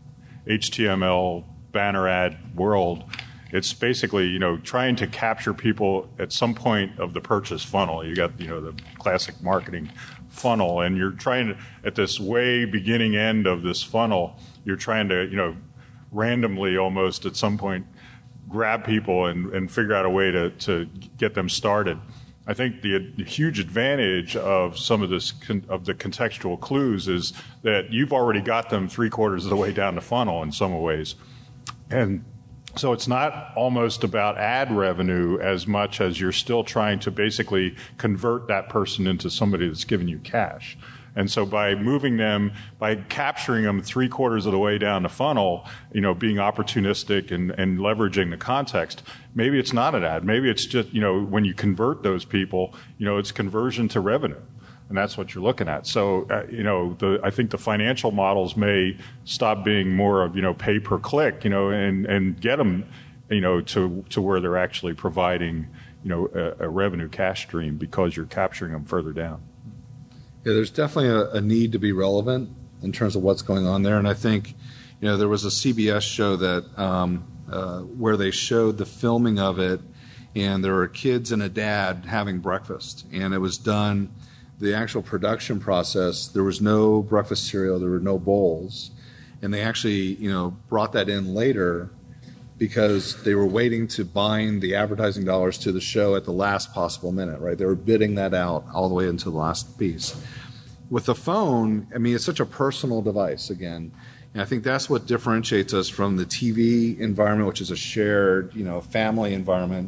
Speaker 8: H T M L, banner ad world, it's basically, you know, trying to capture people at some point of the purchase funnel. You got, you know, the classic marketing funnel, and you're trying to, at this way beginning end of this funnel, you're trying to, you know, randomly almost at some point grab people and, and figure out a way to, to get them started. I think the, the huge advantage of some of this con, of the contextual clues is that you've already got them three quarters of the way down the funnel in some ways, and so it's not almost about ad revenue as much as you're still trying to basically convert that person into somebody that's giving you cash. And so by moving them, by capturing them three quarters of the way down the funnel, you know, being opportunistic and, and leveraging the context, maybe it's not an ad. Maybe it's just, you know, when you convert those people, you know, it's conversion to revenue. And that's what you're looking at. So, uh, you know, the, I think the financial models may stop being more of, you know, pay per click, you know, and, and get them, you know, to, to where they're actually providing, you know, a, a revenue cash stream because you're capturing them further down.
Speaker 6: Yeah, there's definitely a, a need to be relevant in terms of what's going on there. And I think, you know, there was a C B S show that um, uh, where they showed the filming of it, and there were kids and a dad having breakfast, and it was done. The actual production process, there was no breakfast cereal, there were no bowls, and they actually, you know, brought that in later because they were waiting to bind the advertising dollars to the show at the last possible minute, right? They were bidding that out all the way into the last piece. With the phone, I mean, it's such a personal device, again, and I think that's what differentiates us from the T V environment, which is a shared, you know, family environment,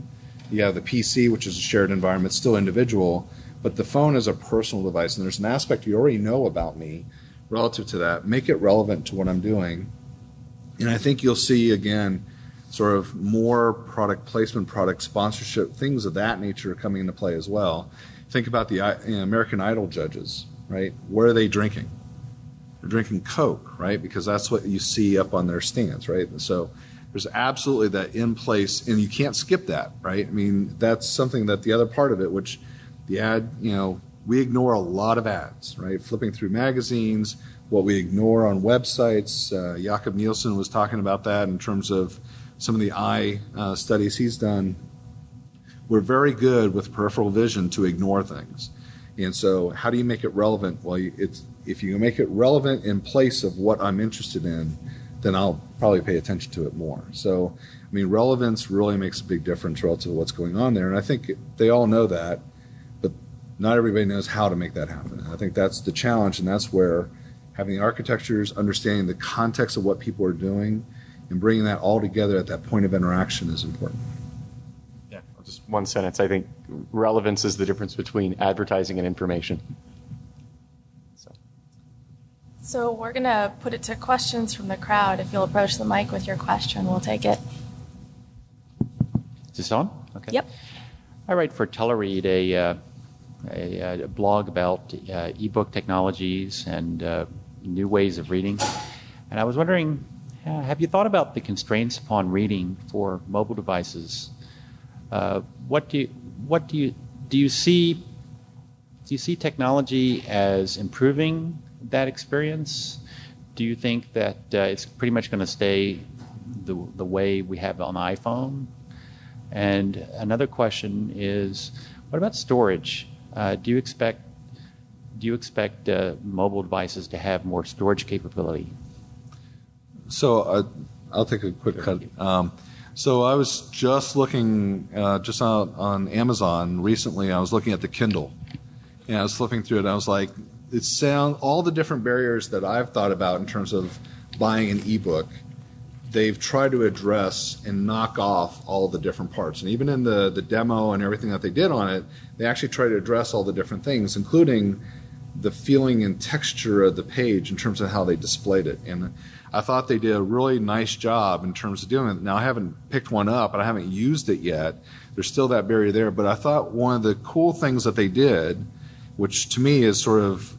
Speaker 6: You have the P C, which is a shared environment, still individual, but the phone is a personal device, and there's an aspect you already know about me relative to that. Make it relevant to what I'm doing. And I think you'll see, again, sort of more product placement, product sponsorship, things of that nature coming into play as well. Think about the you know, American Idol judges, right? Where are they drinking? They're drinking Coke, right? Because that's what you see up on their stands, right? And so there's absolutely that in place, and you can't skip that, right? I mean, that's something that the other part of it, which the ad, you know, we ignore a lot of ads, right? Flipping through magazines, what we ignore on websites. Uh, Jakob Nielsen was talking about that in terms of some of the eye uh, studies he's done. We're very good with peripheral vision to ignore things. And so how do you make it relevant? Well, you, it's, if you make it relevant in place of what I'm interested in, then I'll probably pay attention to it more. So, I mean, relevance really makes a big difference relative to what's going on there. And I think they all know that, but not everybody knows how to make that happen. And I think that's the challenge, and that's where having the architectures, understanding the context of what people are doing, and bringing that all together at that point of interaction is important.
Speaker 7: Yeah, just one sentence. I think relevance is the difference between advertising and information. So,
Speaker 1: so we're going to put it to questions from the crowd. If you'll approach the mic with your question, we'll take it.
Speaker 9: Is this on? Okay.
Speaker 1: Yep.
Speaker 9: I write for Teleread, a, uh, a, a blog about uh, ebook technologies and uh, new ways of reading. And I was wondering, uh, have you thought about the constraints upon reading for mobile devices? Uh, what do you, what do you, do you see, do you see technology as improving that experience? Do you think that uh, it's pretty much going to stay the, the way we have on iPhone? And another question is, what about storage? Uh, do you expect do you expect uh, mobile devices to have more storage capability?
Speaker 6: So uh, I'll take a quick cut. Um, so I was just looking uh, just on, on Amazon recently. I was looking at the Kindle, and I was flipping through it. And I was like, it sound all the different barriers that I've thought about in terms of buying an ebook. They've tried to address and knock off all the different parts. And even in the, the demo and everything that they did on it, they actually tried to address all the different things, including the feeling and texture of the page in terms of how they displayed it. And I thought they did a really nice job in terms of doing it. Now, I haven't picked one up, and I haven't used it yet. There's still that barrier there. But I thought one of the cool things that they did, which to me is sort of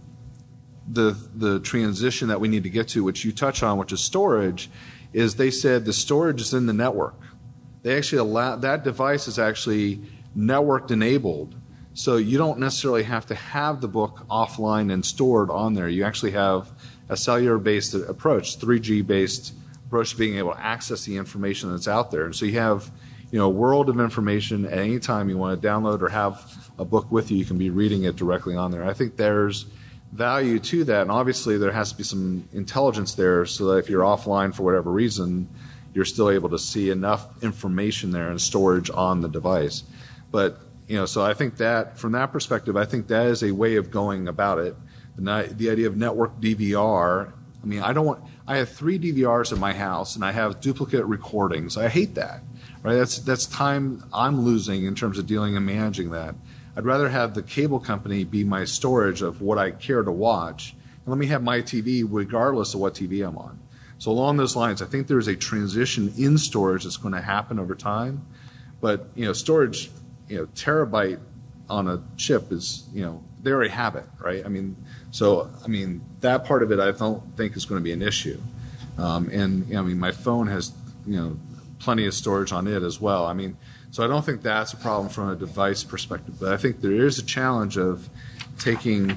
Speaker 6: the the transition that we need to get to, which you touch on, which is storage, is they said the storage is in the network. They actually allow, that device is actually networked enabled. So you don't necessarily have to have the book offline and stored on there. You actually have a cellular-based approach, three G-based approach to being able to access the information that's out there. And so you have, you know, a world of information at any time you want to download or have a book with you. You can be reading it directly on there. I think there's value to that, and obviously there has to be some intelligence there so that if you're offline for whatever reason, you're still able to see enough information there and storage on the device. But, you know, so I think that from that perspective, I think that is a way of going about it. The, the idea of network D V R, I mean, I don't want, I have three D V Rs at my house and I have duplicate recordings. I hate that, right? That's, that's time I'm losing in terms of dealing and managing that. I'd rather have the cable company be my storage of what I care to watch, and let me have my T V regardless of what T V I'm on. So along those lines, I think there's a transition in storage that's going to happen over time. But, you know, storage, you know, terabyte on a chip is, you know, they already have it, right? I mean, so, I mean, that part of it I don't think is going to be an issue. Um, and, you know, I mean, my phone has, you know, plenty of storage on it as well. I mean, so I don't think that's a problem from a device perspective. But I think there is a challenge of taking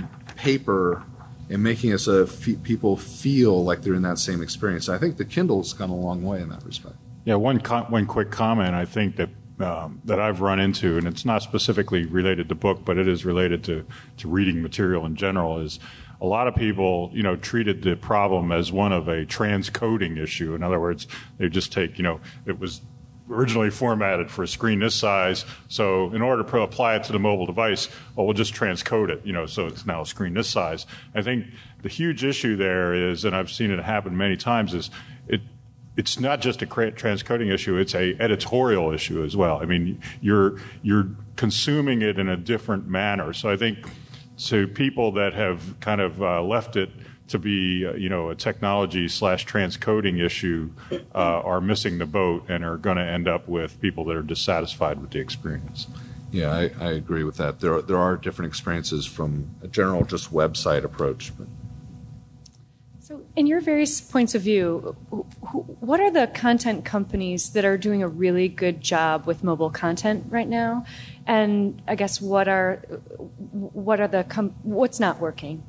Speaker 6: paper and making it so that people feel like they're in that same experience. I think the Kindle's gone a long way in that respect.
Speaker 8: Yeah, one com- one quick comment I think that um, that I've run into, and it's not specifically related to book, but it is related to, to reading material in general, is a lot of people, you know, treated the problem as one of a transcoding issue. In other words, they just take, you know, it was originally formatted for a screen this size, so in order to apply it to the mobile device, well, we'll just transcode it, you know, so it's now a screen this size. I think the huge issue there is, and I've seen it happen many times, is it it's not just a transcoding issue, it's a editorial issue as well. I mean, you're you're consuming it in a different manner. So I think to people that have kind of uh, left it to be, uh, you know, a technology slash transcoding issue uh, are missing the boat and are going to end up with people that are dissatisfied with the experience.
Speaker 6: Yeah, I, I agree with that. There are, there are different experiences from a general just website approach. But.
Speaker 10: So in your various points of view, what are the content companies that are doing a really good job with mobile content right now? And I guess what are what are the com- what's not working?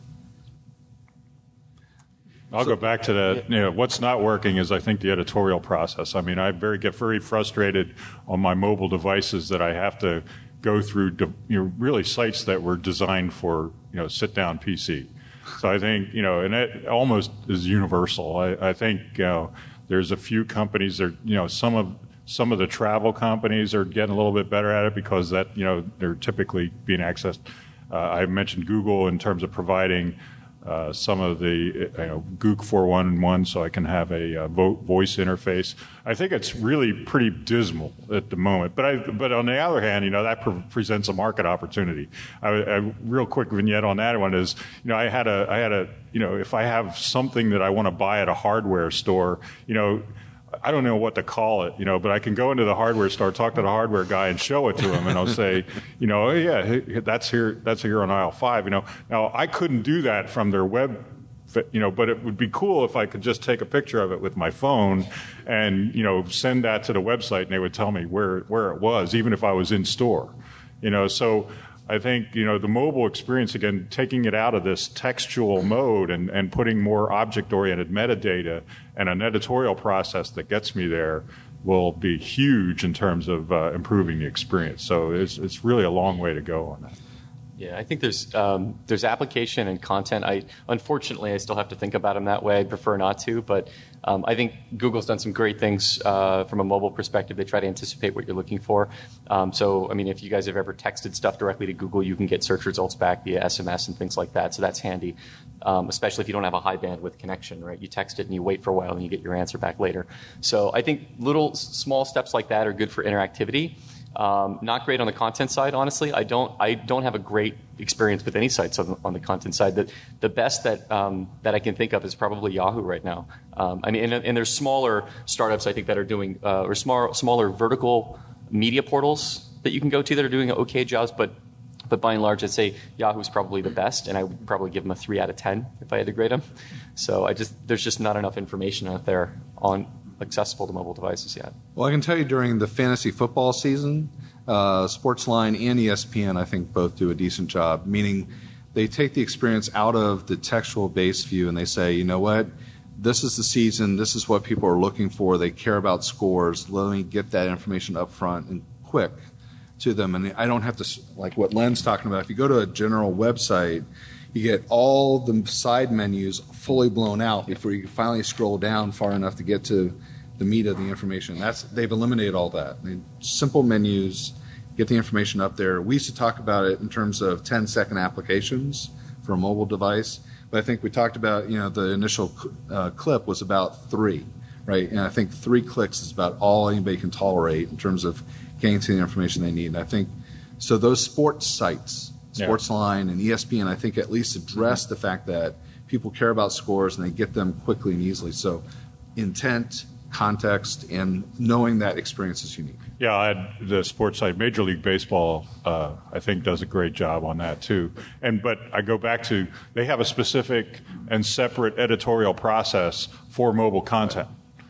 Speaker 8: I'll go back to that. You know, what's not working is, I think, the editorial process. I mean, I very get very frustrated on my mobile devices that I have to go through, you know, really sites that were designed for, you know, sit-down P C. So I think, you know, and it almost is universal. I, I think, you know, there's a few companies that, you know, some of some of the travel companies are getting a little bit better at it because that, you know, they're typically being accessed. Uh, I mentioned Google in terms of providing Uh, some of the, you know, Gook four one one, so I can have a uh, vo- voice interface. I think it's really pretty dismal at the moment. But I, but on the other hand, you know, that pre- presents a market opportunity. I, I, real quick vignette on that one is, you know, I had a, I had a, you know, if I have something that I want to buy at a hardware store, you know, I don't know what to call it, you know, but I can go into the hardware store, talk to the hardware guy, and show it to him, and I'll say, you know, oh, yeah, that's here, that's here on aisle five, you know. Now, I couldn't do that from their web, you know, but it would be cool if I could just take a picture of it with my phone and, you know, send that to the website, and they would tell me where where it was, even if I was in store, you know. So I think, you know, the mobile experience, again, taking it out of this textual mode and, and putting more object-oriented metadata and an editorial process that gets me there will be huge in terms of uh, improving the experience. So it's, it's really a long way to go on that.
Speaker 7: Yeah, I think there's um, there's application and content. I unfortunately I still have to think about them that way. I'd prefer not to, but um, I think Google's done some great things uh, from a mobile perspective. They try to anticipate what you're looking for. Um, so, I mean, if you guys have ever texted stuff directly to Google, you can get search results back via S M S and things like that. So that's handy, um, especially if you don't have a high bandwidth connection, right? You text it and you wait for a while and you get your answer back later. So I think little small steps like that are good for interactivity. Um, not great on the content side, honestly. I don't. I don't have a great experience with any sites on, on the content side. The, the best that um, that I can think of is probably Yahoo right now. Um, I mean, and, and there's smaller startups I think that are doing uh, or smaller smaller vertical media portals that you can go to that are doing okay jobs. But but by and large, I'd say Yahoo's probably the best, and I would probably give them a three out of ten if I had to grade them. So I just there's just not enough information out there on. Accessible to mobile devices yet.
Speaker 6: Well, I can tell you during the fantasy football season, uh, Sportsline and E S P N, I think, both do a decent job, meaning they take the experience out of the textual-based view and they say, you know what, this is the season, this is what people are looking for, they care about scores, let me get that information up front and quick to them. And I don't have to, like what Len's talking about, if you go to a general website, you get all the side menus fully blown out before you finally scroll down far enough to get to the meat of the information. That's they've eliminated all that. I mean, simple menus, get the information up there. We used to talk about it in terms of ten-second applications for a mobile device, but I think we talked about, you know, the initial uh, clip was about three, right? And I think three clicks is about all anybody can tolerate in terms of getting to the information they need. And I think so. Those sports sites. Sportsline and E S P N, I think, at least address the fact that people care about scores and they get them quickly and easily. So intent, context, and knowing that experience is unique.
Speaker 8: Yeah, I had the sports site. Major League Baseball, uh, I think, does a great job on that, too. And but I go back to they have a specific and separate editorial process for mobile content.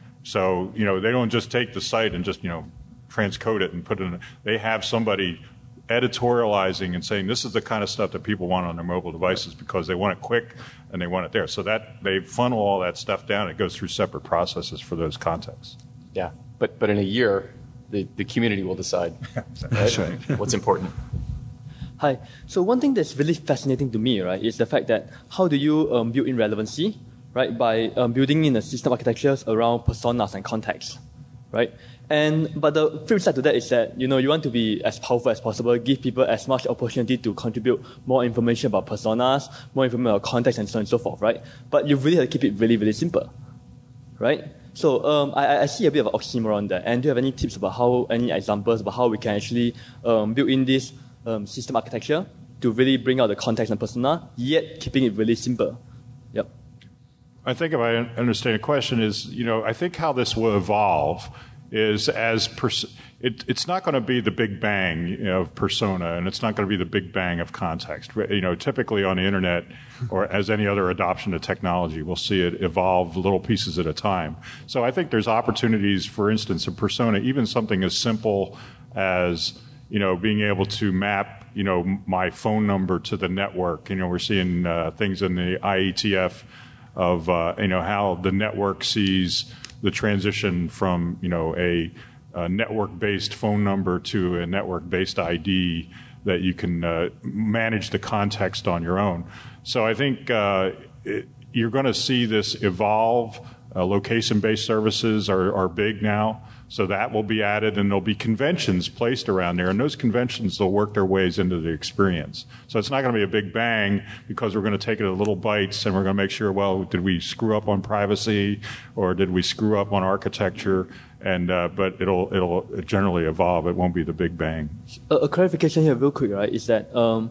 Speaker 8: So, you know, they don't just take the site and just, you know, transcode it and put it in. They have somebody editorializing and saying this is the kind of stuff that people want on their mobile devices because they want it quick and they want it there. So that they funnel all that stuff down. It goes through separate processes for those contexts.
Speaker 7: Yeah, but but in a year, the, the community will decide right? Right. what's important.
Speaker 11: Hi. So one thing that's really fascinating to me, right, is the fact that how do you um, build in relevancy, right, by um, building in the system architectures around personas and context, right? And but the flip side to that is that, you know, you want to be as powerful as possible, give people as much opportunity to contribute more information about personas, more information about context, and so on and so forth, right? But you really have to keep it really, really simple, right? So um, I, I see a bit of an oxymoron there. And do you have any tips about how, any examples about how we can actually um, build in this um, system architecture to really bring out the context and persona, yet keeping it really simple? Yep.
Speaker 8: I think if I understand the question is, you know, I think how this will evolve is as pers- it, it's not going to be the big bang, you know, of persona, and it's not going to be the big bang of context. You know, typically on the internet, or as any other adoption of technology, we'll see it evolve little pieces at a time. So I think there's opportunities, for instance, in persona, even something as simple as, you know, being able to map, you know, my phone number to the network. You know, we're seeing uh, things in the I E T F of, uh, you know, how the network sees the transition from, you know, a, a network-based phone number to a network-based I D that you can uh, manage the context on your own. So I think uh, it, you're going to see this evolve. Uh, location-based services are, are big now, so that will be added, and there'll be conventions placed around there, and those conventions will work their ways into the experience. So it's not going to be a big bang because we're going to take it in little bites, and we're going to make sure, well, did we screw up on privacy, or did we screw up on architecture? And uh, but it'll it'll generally evolve. It won't be the big bang.
Speaker 11: A, a clarification here, real quick, right? Is that um,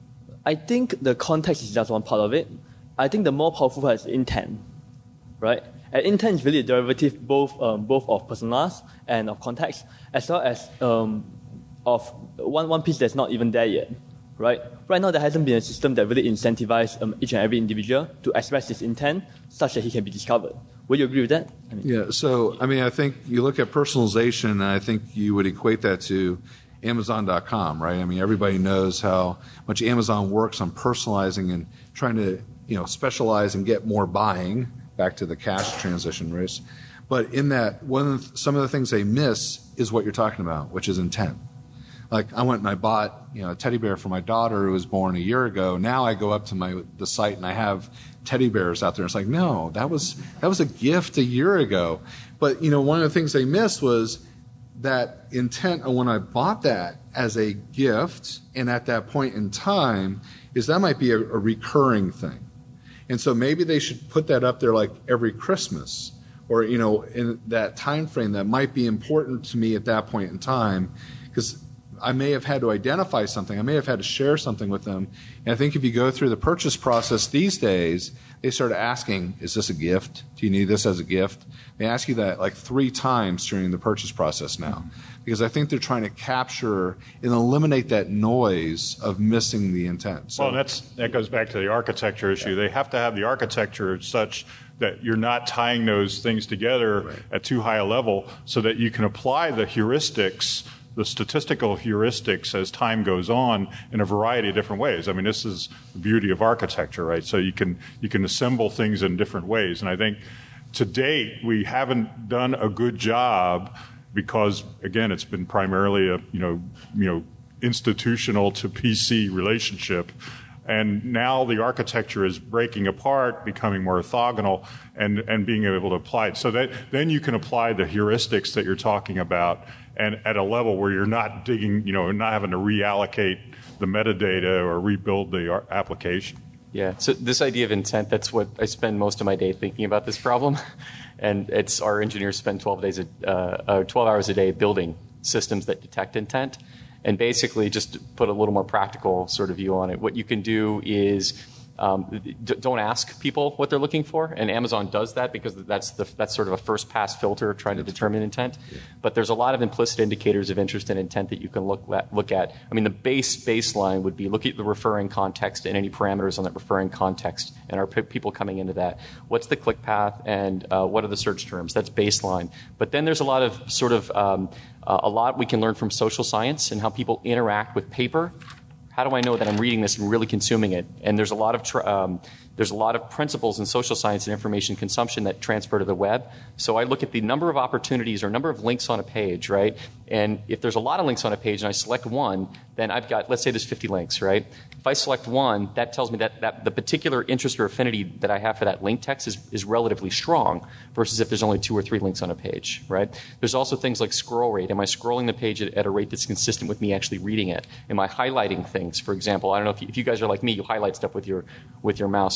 Speaker 11: I think the context is just one part of it. I think the more powerful part is intent, right? And intent is really a derivative both um, both of personas and of context, as well as um, of one one piece that's not even there yet, right? Right now, there hasn't been a system that really incentivizes um, each and every individual to express his intent such that he can be discovered. Would you agree with that?
Speaker 6: I mean, yeah. So, I mean, I think you look at personalization, and I think you would equate that to Amazon dot com, right? I mean, everybody knows how much Amazon works on personalizing and trying to, you know, specialize and get more buying. Back to the cash transition race. But in that, one of the, some of the things they miss is what you're talking about, which is intent. Like, I went and I bought, you know, a teddy bear for my daughter who was born a year ago. Now I go up to my the site and I have teddy bears out there. It's like, no, that was that was a gift a year ago. But, you know, one of the things they missed was that intent of when I bought that as a gift, and at that point in time, is that might be a, a recurring thing. And so maybe they should put that up there like every Christmas, or, you know, in that time frame that might be important to me at that point in time, because I may have had to identify something. I may have had to share something with them. And I think if you go through the purchase process these days, they start asking, is this a gift? Do you need this as a gift? They ask you that like three times during the purchase process now, because I think they're trying to capture and eliminate that noise of missing the intent. So,
Speaker 8: well, that's, that goes back to the architecture issue. Yeah. They have to have the architecture such that you're not tying those things together right. at too high a level, so that you can apply the heuristics, the statistical heuristics as time goes on in a variety of different ways. I mean, this is the beauty of architecture, right? So you can you can assemble things in different ways. And I think to date, we haven't done a good job because, again, it's been primarily a, you know, you know, institutional to P C relationship. And now the architecture is breaking apart, becoming more orthogonal, and, and being able to apply it. So that then you can apply the heuristics that you're talking about, and at a level where you're not digging, you know, not having to reallocate the metadata or rebuild the application.
Speaker 7: Yeah, so this idea of intent, that's what I spend most of my day thinking about this problem. And it's our engineers spend twelve days, a, uh, twelve hours a day building systems that detect intent. And basically, just to put a little more practical sort of view on it, what you can do is um, d- don't ask people what they're looking for, and Amazon does that because that's the, that's sort of a first pass filter trying to determine intent. Yeah. But there's a lot of implicit indicators of interest and intent that you can look at, look at. I mean, the base baseline would be look at the referring context and any parameters on that referring context, and are p- people coming into that. What's the click path, and uh, what are the search terms? That's baseline. But then there's a lot of sort of um, uh, a lot we can learn from social science and how people interact with paper. How do I know that I'm reading this and really consuming it? And there's a lot of tr- um, there's a lot of principles in social science and information consumption that transfer to the web. So I look at the number of opportunities or number of links on a page, right? And if there's a lot of links on a page and I select one, then I've got, let's say there's fifty links, right? If I select one, that tells me that, that the particular interest or affinity that I have for that link text is, is relatively strong versus if there's only two or three links on a page, right? There's also things like scroll rate. Am I scrolling the page at, at a rate that's consistent with me actually reading it? Am I highlighting things? For example, I don't know if you, if you guys are like me, you highlight stuff with your with your mouse.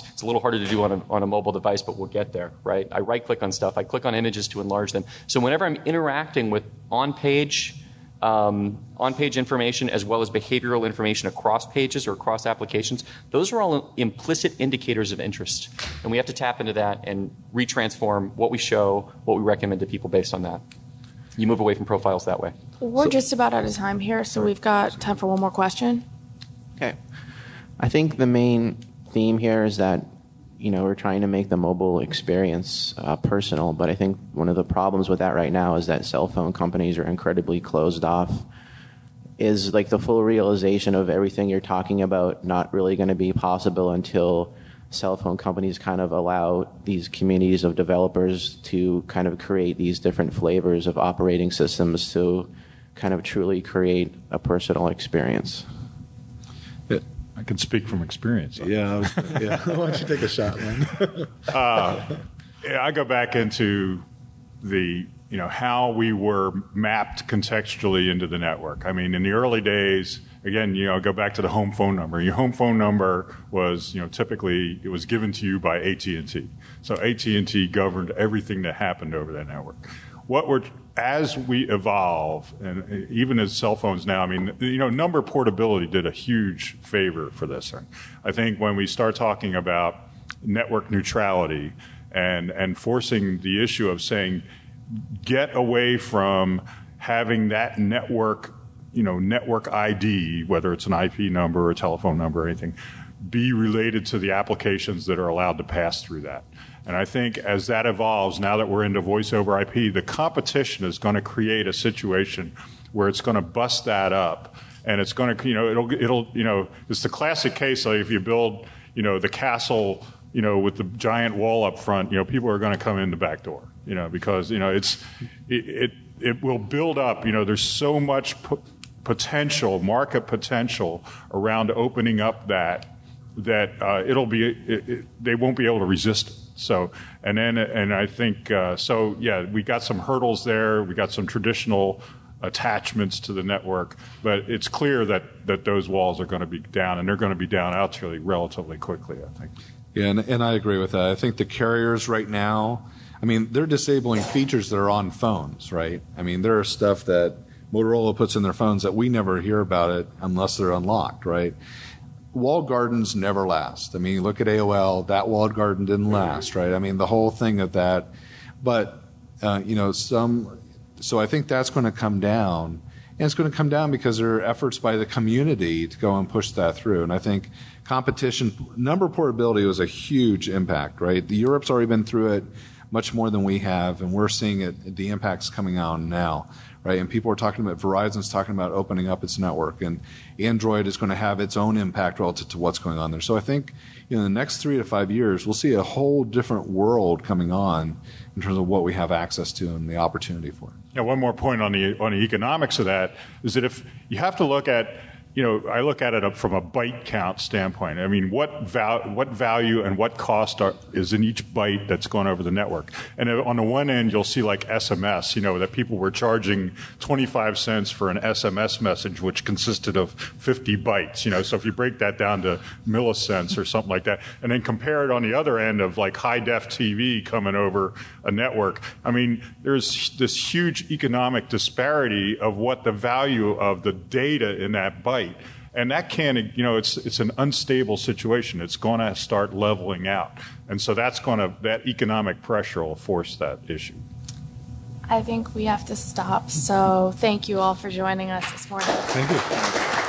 Speaker 7: It's a little harder to do on a, on a mobile device, but we'll get there, right? I right-click on stuff. I click on images to enlarge them. So whenever I'm interacting with on-page um, on-page information as well as behavioral information across pages or across applications, those are all implicit indicators of interest. And we have to tap into that and retransform what we show, what we recommend to people based on that. You move away from profiles that way.
Speaker 1: We're
Speaker 12: So-
Speaker 1: just about out of time here, so we've got time for one more question.
Speaker 12: Okay. I think the main theme here is that, you know, we're trying to make the mobile experience uh, personal, but I think one of the problems with that right now is that cell phone companies are incredibly closed off. Is like the full realization of everything you're talking about not really going to be possible until cell phone companies kind of allow these communities of developers to kind of create these different flavors of operating systems to kind of truly create a personal experience?
Speaker 8: I can speak from experience.
Speaker 6: Yeah, I was, yeah. Why don't you take a shot, man?
Speaker 8: uh, yeah, I go back into the, you know, how we were mapped contextually into the network. I mean, in the early days, again, you know, go back to the home phone number. Your home phone number was, you know, typically it was given to you by A T and T. So A T and T governed everything that happened over that network. What we're, as we evolve, and even as cell phones now, I mean, you know, number portability did a huge favor for this. And I think when we start talking about network neutrality and, and forcing the issue of saying, get away from having that network, you know, network I D, whether it's an I P number or a telephone number or anything, be related to the applications that are allowed to pass through that. And I think as that evolves, now that we're into voice over I P, the competition is going to create a situation where it's going to bust that up, and it's going to, you know, it'll, it'll, you know, it's the classic case. Like if you build, you know, the castle, you know, with the giant wall up front, you know, people are going to come in the back door, you know, because, you know, it's, it, it, it will build up. You know, there's so much p- potential, market potential around opening up that, that uh, it'll be, it, it, they won't be able to resist it. So, and then, and I think, uh, so yeah, we got some hurdles there. We got some traditional attachments to the network, but it's clear that, that those walls are going to be down, and they're going to be down actually relatively quickly, I think.
Speaker 6: Yeah, and, and I agree with that. I think the carriers right now, I mean, they're disabling features that are on phones, right? I mean, there are stuff that Motorola puts in their phones that we never hear about it unless they're unlocked, right? Walled gardens never last. I mean, you look at A O L, that walled garden didn't last, right? I mean, the whole thing of that. But, uh, you know, some, so I think that's going to come down. And it's going to come down because there are efforts by the community to go and push that through. And I think competition, number portability was a huge impact, right? The Europe's already been through it much more than we have, and we're seeing it, the impacts coming out now, right? And people are talking about, Verizon's talking about opening up its network, and Android is going to have its own impact relative to what's going on there. So I think, you know, in the next three to five years, we'll see a whole different world coming on in terms of what we have access to and the opportunity for.
Speaker 8: Yeah, one more point on the on the economics of that is that if you have to look at, you know, I look at it from a byte count standpoint. I mean, what val- what value and what cost are, is in each byte that's going over the network? And on the one end, you'll see like S M S, you know, that people were charging twenty-five cents for an S M S message, which consisted of fifty bytes, you know. So if you break that down to millicents or something like that, and then compare it on the other end of like high-def T V coming over a network, I mean, there's this huge economic disparity of what the value of the data in that byte. And that can, you know, it's it's an unstable situation. It's going to start leveling out. And so that's going to, that economic pressure will force that issue.
Speaker 1: I think we have to stop. So thank you all for joining us this morning.
Speaker 6: Thank you.